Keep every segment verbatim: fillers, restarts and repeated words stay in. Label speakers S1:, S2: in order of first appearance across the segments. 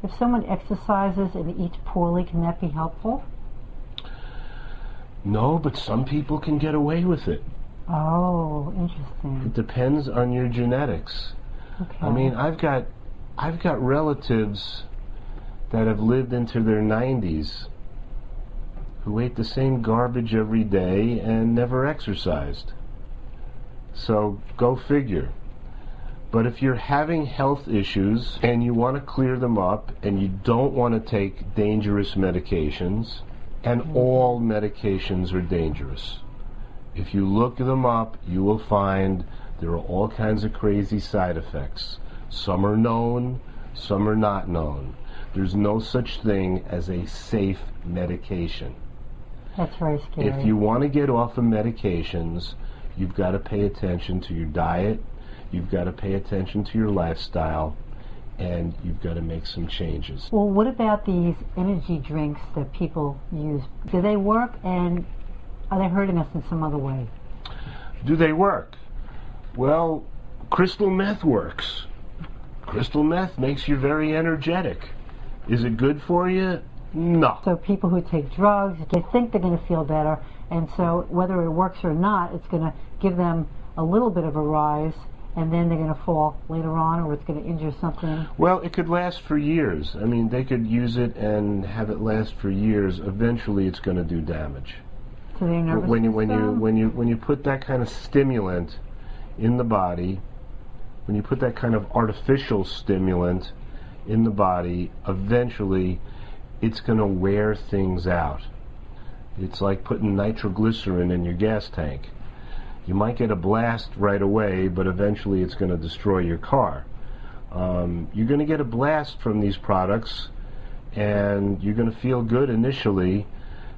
S1: if someone exercises and eats poorly, can that be helpful?
S2: No, but some people can get away with it.
S1: Oh, interesting.
S2: It depends on your genetics.
S1: Okay.
S2: I mean, I've got, I've got relatives that have lived into their nineties who ate the same garbage every day and never exercised. So go figure. But if you're having health issues and you want to clear them up and you don't want to take dangerous medications, and mm-hmm. all medications are dangerous. If you look them up, you will find there are all kinds of crazy side effects. Some are known, some are not known. There's no such thing as a safe medication.
S1: That's very scary.
S2: If you want to get off of medications, you've got to pay attention to your diet, you've got to pay attention to your lifestyle, and you've got to make some changes.
S1: Well, what about these energy drinks that people use? Do they work, and are they hurting us in some other way?
S2: Do they work? Well, crystal meth works. Crystal meth makes you very energetic. Is it good for you? No.
S1: So people who take drugs, they think they're going to feel better, and so whether it works or not, it's going to give them a little bit of a rise, and then they're going to fall later on, or it's going to injure something.
S2: Well, it could last for years. I mean, they could use it and have it last for years. Eventually, it's going to do damage.
S1: To their nervous
S2: when you when
S1: system?
S2: you when you when you put that kind of stimulant in the body, when you put that kind of artificial stimulant in the body, eventually it's going to wear things out. It's like putting nitroglycerin in your gas tank. You might get a blast right away, but eventually it's going to destroy your car. Um, you're going to get a blast from these products, and you're going to feel good initially,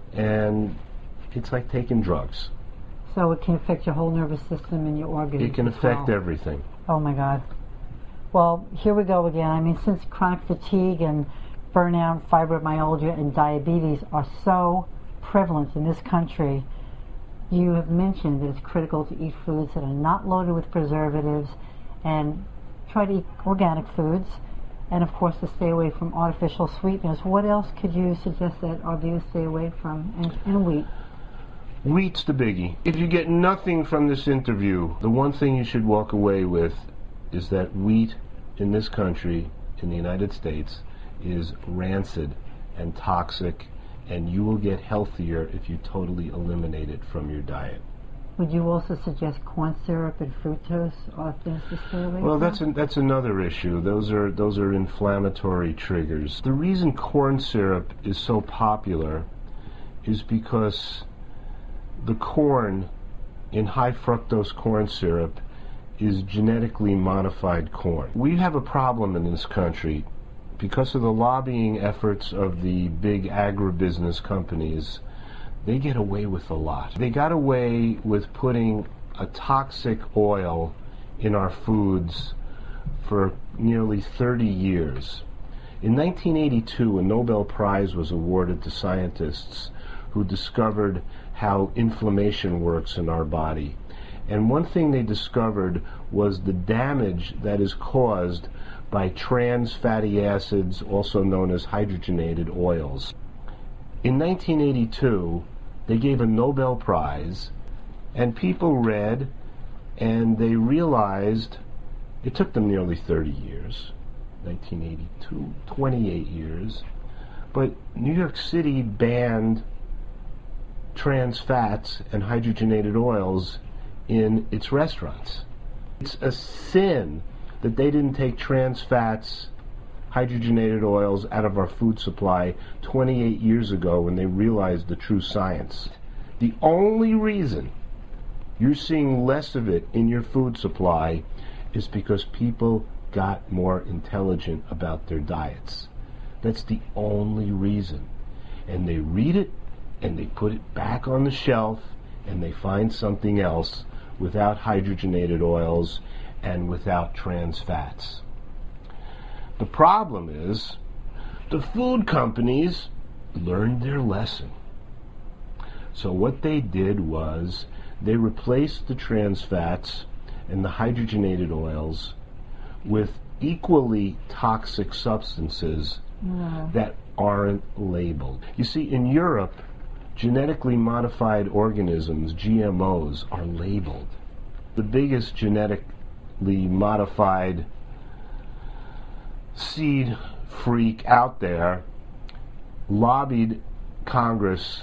S2: and it's like taking drugs.
S1: So it can affect your whole nervous system and your organs.
S2: It can
S1: as
S2: affect
S1: well.
S2: everything.
S1: Oh my God. Well, here we go again. I mean, since chronic fatigue and burnout, fibromyalgia, and diabetes are so prevalent in this country, you have mentioned that it's critical to eat foods that are not loaded with preservatives and try to eat organic foods, and of course to stay away from artificial sweeteners. What else could you suggest that our viewers stay away from? And, and wheat.
S2: Wheat's the biggie. If you get nothing from this interview, the one thing you should walk away with is that wheat in this country, in the United States, is rancid and toxic, and you will get healthier if you totally eliminate it from your diet.
S1: Would you also suggest corn syrup and fructose are things to stay away
S2: Well,
S1: from?
S2: that's an, that's another issue. Those are those are inflammatory triggers. The reason corn syrup is so popular is because the corn in high fructose corn syrup is genetically modified corn. We have a problem in this country because of the lobbying efforts of the big agribusiness companies. They get away with a lot. They got away with putting a toxic oil in our foods for nearly thirty years. In nineteen eighty-two, a Nobel Prize was awarded to scientists who discovered how inflammation works in our body. And one thing they discovered was the damage that is caused by trans fatty acids, also known as hydrogenated oils. In nineteen eighty-two, they gave a Nobel Prize, and people read, and they realized, it took them nearly thirty years, nineteen eighty-two, twenty-eight years, but New York City banned trans fats and hydrogenated oils in its restaurants. It's a sin that they didn't take trans fats, hydrogenated oils out of our food supply twenty-eight years ago when they realized the true science. The only reason you're seeing less of it in your food supply is because people got more intelligent about their diets. That's the only reason. And they read it, and they put it back on the shelf, and they find something else without hydrogenated oils and without trans fats. The problem is, the food companies learned their lesson. So what they did was, they replaced the trans fats and the hydrogenated oils with equally toxic substances
S1: No.
S2: that aren't labeled. You see, in Europe, genetically modified organisms, G M Os, are labeled. The biggest genetically modified seed freak out there lobbied Congress,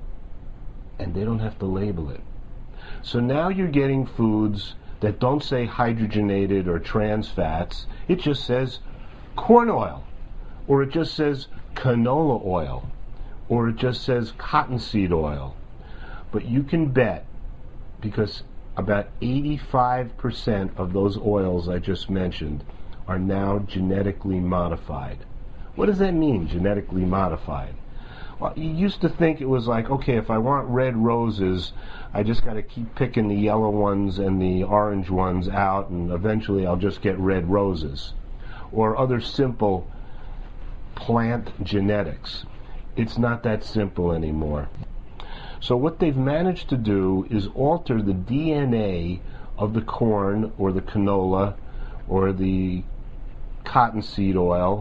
S2: and they don't have to label it. So now you're getting foods that don't say hydrogenated or trans fats. It just says corn oil, or it just says canola oil, or it just says cottonseed oil. But you can bet, because about eighty-five percent of those oils I just mentioned are now genetically modified. What does that mean, genetically modified? Well, you used to think it was like, okay, if I want red roses, I just got to keep picking the yellow ones and the orange ones out, and eventually I'll just get red roses. Or other simple plant genetics. It's not that simple anymore. So what they've managed to do is alter the D N A of the corn or the canola or the cottonseed oil.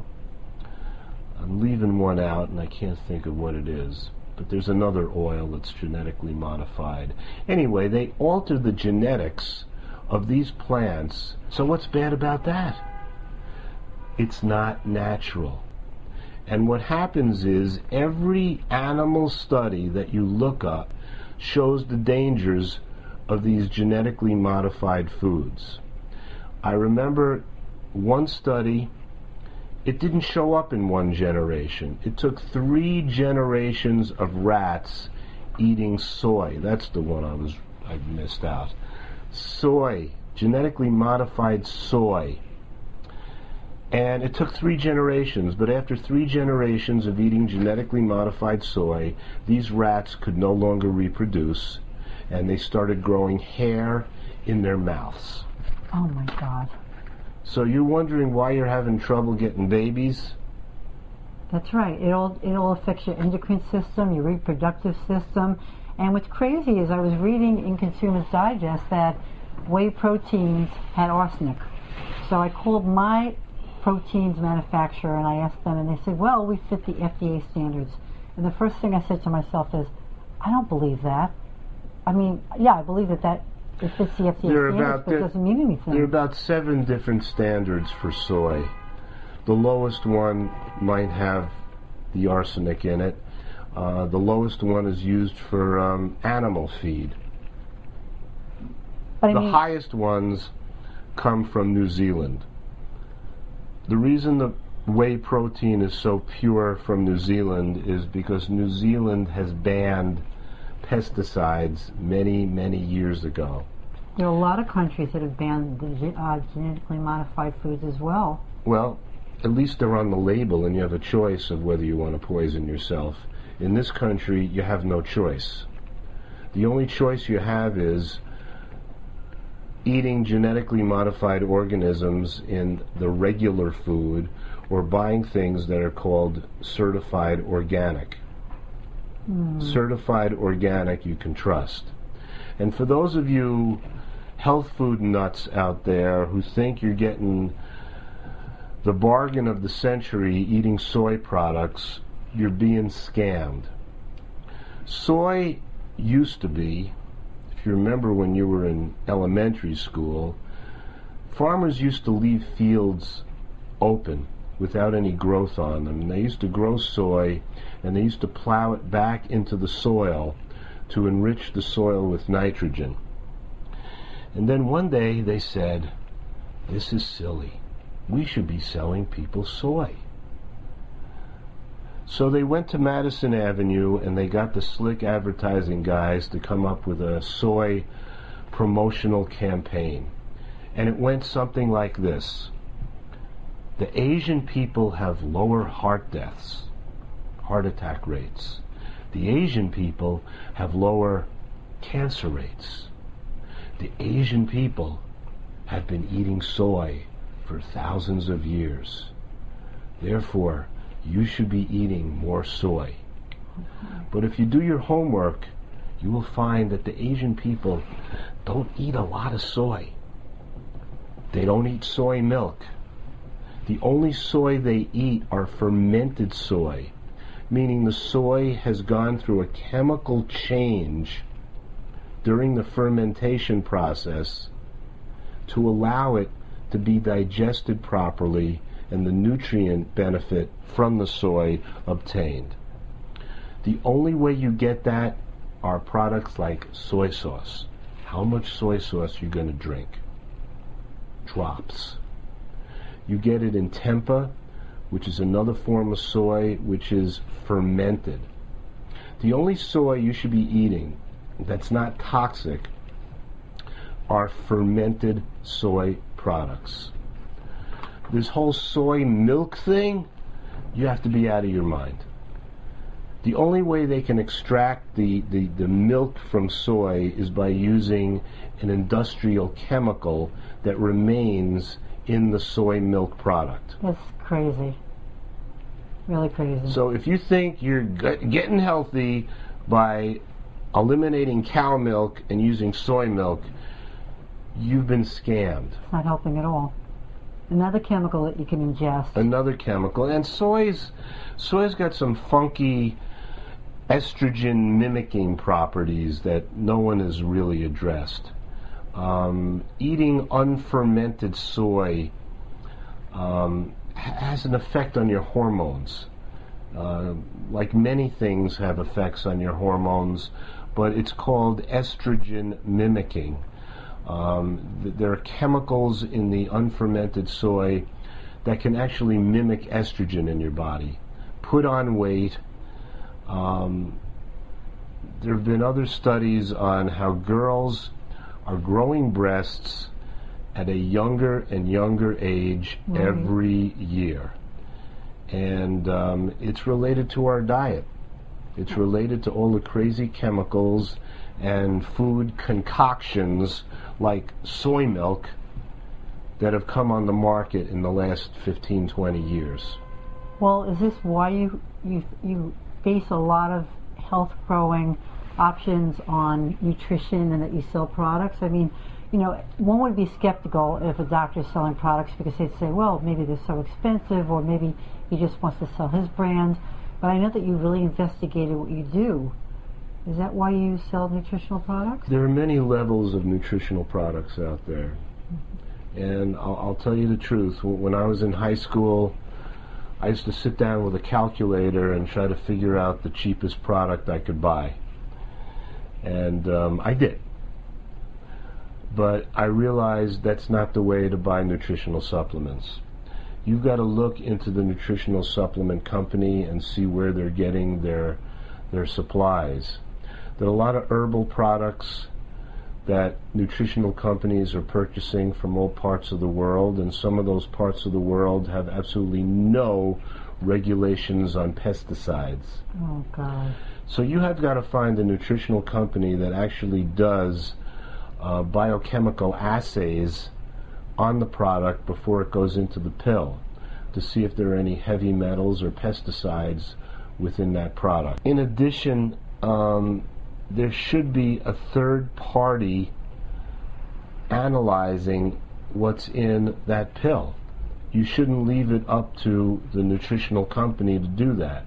S2: I'm leaving one out and I can't think of what it is, but there's another oil that's genetically modified. Anyway, they alter the genetics of these plants. So what's bad about that? It's not natural. And what happens is every animal study that you look up shows the dangers of these genetically modified foods. I remember one study. It didn't show up in one generation. It took three generations of rats eating soy. That's the one I was I missed out. Soy, genetically modified soy. And it took three generations, but after three generations of eating genetically modified soy, these rats could no longer reproduce, and they started growing hair in their mouths.
S1: Oh my God.
S2: So you're wondering why you're having trouble getting babies?
S1: That's right. It all it all affects your endocrine system, your reproductive system. And what's crazy is I was reading in Consumer's Digest that whey proteins had arsenic. So I called my proteins manufacturer and I asked them, and they said, well, we fit the F D A standards. And the first thing I said to myself is, I don't believe that. I mean, yeah, I believe that that it fits the F D A
S2: There are
S1: standards,
S2: about
S1: but it
S2: the-
S1: doesn't mean anything.
S2: There are about seven different standards for soy. The lowest one might have the arsenic in it. Uh, the lowest one is used for um, animal feed.
S1: But I
S2: The
S1: mean,
S2: highest ones come from New Zealand. The reason the whey protein is so pure from New Zealand is because New Zealand has banned pesticides many, many years ago.
S1: there are a lot of countries that have banned the ge- uh, genetically modified foods as well.
S2: Well, at least they're on the label and you have a choice of whether you want to poison yourself. In this country, you have no choice. The only choice you have is eating genetically modified organisms in the regular food or buying things that are called certified organic.
S1: Mm.
S2: Certified organic you can trust. And for those of you health food nuts out there who think you're getting the bargain of the century eating soy products, you're being scammed. Soy used to be, if you remember when you were in elementary school, farmers used to leave fields open without any growth on them. And they used to grow soy and they used to plow it back into the soil to enrich the soil with nitrogen. And then one day they said, this is silly. We should be selling people soy. So they went to Madison Avenue and they got the slick advertising guys to come up with a soy promotional campaign. And it went something like this. The Asian people have lower heart deaths, heart attack rates. The Asian people have lower cancer rates. The Asian people have been eating soy for thousands of years. Therefore, you should be eating more soy. But if you do your homework, you will find that the Asian people don't eat a lot of soy. They don't eat soy milk. The only soy they eat are fermented soy, meaning the soy has gone through a chemical change during the fermentation process to allow it to be digested properly and the nutrient benefit from the soy obtained. The only way you get that are products like soy sauce. How much soy sauce you're going to drink? Drops. You get it in tempeh, which is another form of soy which is fermented. The only soy you should be eating that's not toxic are fermented soy products. This whole soy milk thing, you have to be out of your mind. The only way they can extract the, the, the milk from soy is by using an industrial chemical that remains in the soy milk product.
S1: That's crazy. Really crazy.
S2: So if you think you're getting healthy by eliminating cow milk and using soy milk, you've been scammed.
S1: It's not helping at all. Another chemical that you can ingest.
S2: Another chemical. And soy's, soy's got some funky estrogen mimicking properties that no one has really addressed. Um, eating unfermented soy um, has an effect on your hormones. Uh, like many things have effects on your hormones, but it's called estrogen mimicking. Um, th- there are chemicals in the unfermented soy that can actually mimic estrogen in your body. Put on weight. Um, there have been other studies on how girls are growing breasts at a younger and younger age right. every year. And um, it's related to our diet. It's related to all the crazy chemicals and food concoctions like soy milk that have come on the market in the last fifteen, twenty years.
S1: Well, is this why you you you base a lot of health growing options on nutrition and that you sell products? I mean, you know, one would be skeptical if a doctor's selling products because they'd say, well, maybe they're so expensive, or maybe he just wants to sell his brand. But I know that you really investigated what you do. Is that why you sell nutritional products?
S2: There are many levels of nutritional products out there. Mm-hmm. And I'll, I'll tell you the truth. When I was in high school, I used to sit down with a calculator and try to figure out the cheapest product I could buy. And um, I did. But I realized that's not the way to buy nutritional supplements. You've got to look into the nutritional supplement company and see where they're getting their their supplies. There are a lot of herbal products that nutritional companies are purchasing from all parts of the world, and some of those parts of the world have absolutely no regulations on pesticides.
S1: Oh, God.
S2: So you have got to find a nutritional company that actually does uh, biochemical assays on the product before it goes into the pill to see if there are any heavy metals or pesticides within that product. In addition, um, there should be a third party analyzing what's in that pill. You shouldn't leave it up to the nutritional company to do that.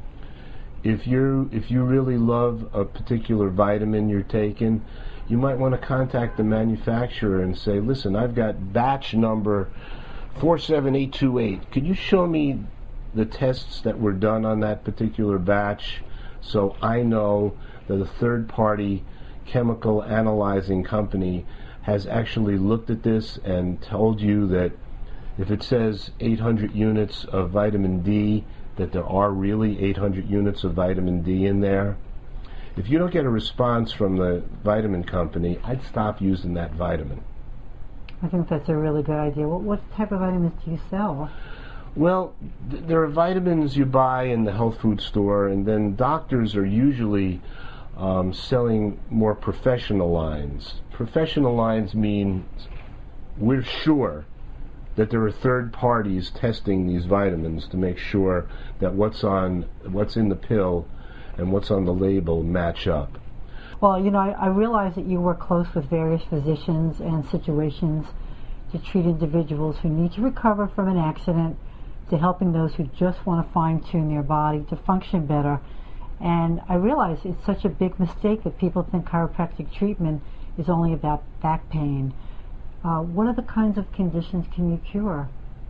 S2: If you if you really love a particular vitamin you're taking, you might want to contact the manufacturer and say, listen, I've got batch number four seven eight two eight. Could you show me the tests that were done on that particular batch so I know that a third-party chemical analyzing company has actually looked at this and told you that if it says eight hundred units of vitamin D, that there are really eight hundred units of vitamin D in there? If you don't get a response from the vitamin company, I'd stop using that vitamin.
S1: I think that's a really good idea. What, what type of vitamins do you sell?
S2: Well, th- there are vitamins you buy in the health food store, and then doctors are usually um, selling more professional lines. Professional lines mean we're sure that there are third parties testing these vitamins to make sure that what's on, what's in the pill and what's on the label match up.
S1: Well, you know, I, I realize that you work close with various physicians and situations to treat individuals who need to recover from an accident, to helping those who just want to fine-tune their body to function better. And I realize it's such a big mistake that people think chiropractic treatment is only about back pain. Uh, what other kinds of conditions can you cure?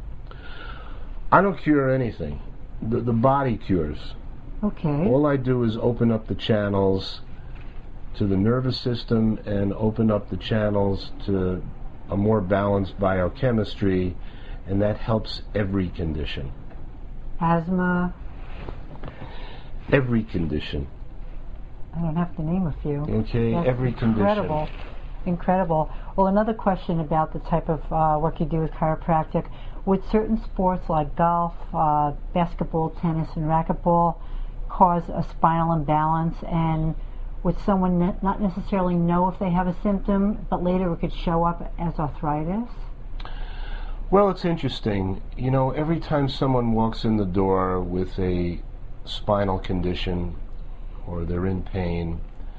S2: I don't cure anything. The, the body cures.
S1: Okay.
S2: All I do is open up the channels to the nervous system and open up the channels to a more balanced biochemistry, and that helps every condition.
S1: Asthma?
S2: Every condition.
S1: I don't have to name a few.
S2: Okay,
S1: That's
S2: every
S1: incredible.
S2: condition.
S1: Incredible. Well, another question about the type of uh, work you do with chiropractic. Would certain sports like golf, uh, basketball, tennis, and racquetball cause a spinal imbalance? And would someone ne- not necessarily know if they have a symptom, but later it could show up as arthritis?
S2: Well, it's interesting. You know, every time someone walks in the door with a spinal condition or they're in pain,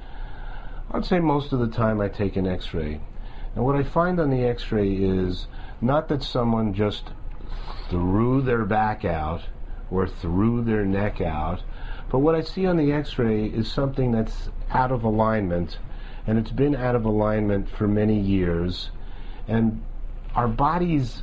S2: I'd say most of the time I take an x-ray. And what I find on the x-ray is not that someone just threw their back out or threw their neck out, but what I see on the x-ray is something that's out of alignment, and it's been out of alignment for many years. And our bodies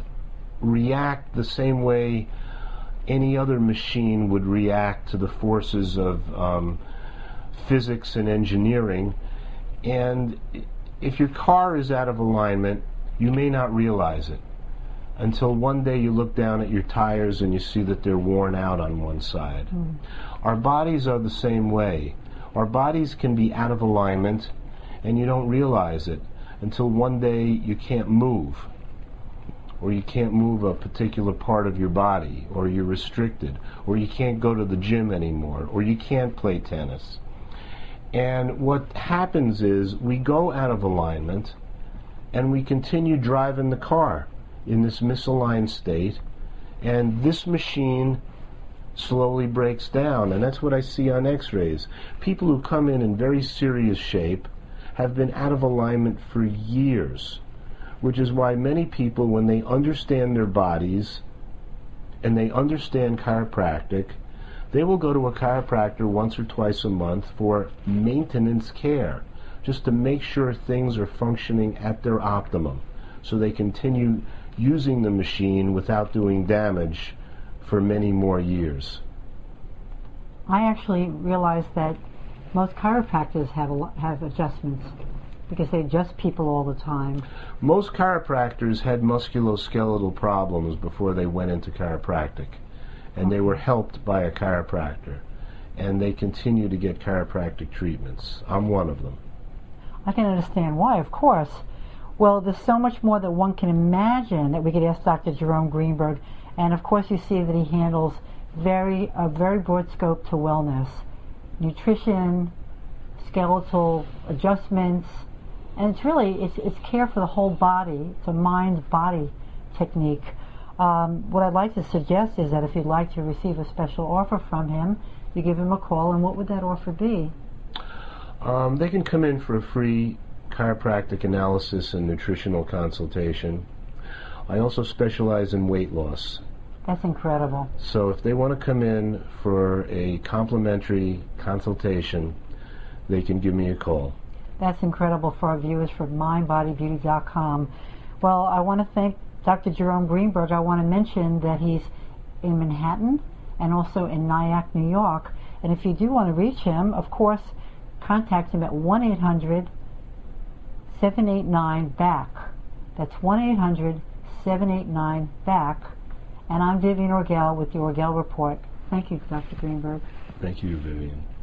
S2: react the same way any other machine would react to the forces of um, physics and engineering. And if your car is out of alignment, you may not realize it until one day you look down at your tires and you see that they're worn out on one side. Mm. Our bodies are the same way. Our bodies can be out of alignment and you don't realize it until one day you can't move, or you can't move a particular part of your body, or you're restricted, or you can't go to the gym anymore, or you can't play tennis. And what happens is we go out of alignment and we continue driving the car in this misaligned state, and this machine slowly breaks down. And that's what I see on x-rays. People who come in in very serious shape have been out of alignment for years, which is why many people, when they understand their bodies and they understand chiropractic, they will go to a chiropractor once or twice a month for maintenance care, just to make sure things are functioning at their optimum, so they continue using the machine without doing damage for many more years.
S1: I actually realized that most chiropractors have a lo- have adjustments because they adjust people all the time.
S2: Most chiropractors had musculoskeletal problems before they went into chiropractic, and okay. they were helped by a chiropractor, and they continue to get chiropractic treatments. I'm one of them.
S1: I can understand why, of course. Well, there's so much more that one can imagine that we could ask Doctor Jerome Greenberg, and of course you see that he handles very a very broad scope to wellness, nutrition, skeletal adjustments, and it's really it's it's care for the whole body. It's a mind-body technique. Um, what I'd like to suggest is that if you'd like to receive a special offer from him, you give him a call, and what would that offer be?
S2: Um, they can come in for a free chiropractic analysis and nutritional consultation. I also specialize in weight loss.
S1: That's incredible.
S2: So if they want to come in for a complimentary consultation, they can give me a call.
S1: That's incredible for our viewers from mind body beauty dot com. Well, I want to thank Doctor Jerome Greenberg. I want to mention that he's in Manhattan and also in Nyack, New York. And if you do want to reach him, of course, contact him at one eight hundred seven eight nine B A C. That's one eight hundred seven eight nine B A C. And I'm Vivian Orgel with the Orgel Report. Thank you, Doctor Greenberg.
S2: Thank you, Vivian.